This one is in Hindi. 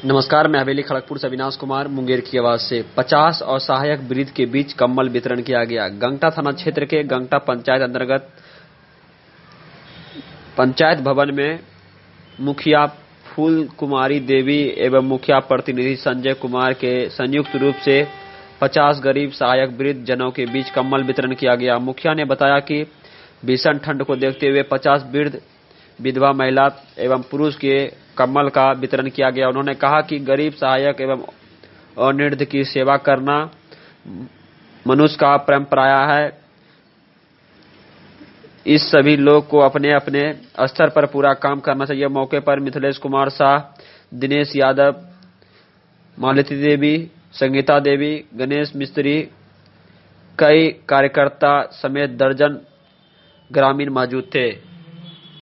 नमस्कार, मैं हवेली खड़गपुर से अविनाश कुमार मुंगेर की आवाज से 50 असहायक वृद्ध के बीच कंबल वितरण किया गया। गंगटा थाना क्षेत्र के गंगटा पंचायत अंतर्गत पंचायत भवन में मुखिया फूल कुमारी देवी एवं मुखिया प्रतिनिधि संजय कुमार के संयुक्त रूप से 50 गरीब सहायक वृद्ध जनों के बीच कंबल वितरण किया गया। मुखिया ने बताया कि भीषण ठंड को देखते हुए 50 वृद्ध विधवा महिला एवं पुरुष के कंबल का वितरण किया गया। उन्होंने कहा कि गरीब सहायक एवं अनिर्ध की सेवा करना मनुष्य का परंपरा है। इस सभी लोग को अपने अपने स्तर पर पूरा काम करना चाहिए। मौके पर मिथिलेश कुमार शाह, दिनेश यादव, मालती देवी, संगीता देवी, गणेश मिस्त्री, कई कार्यकर्ता समेत दर्जन ग्रामीण मौजूद थे।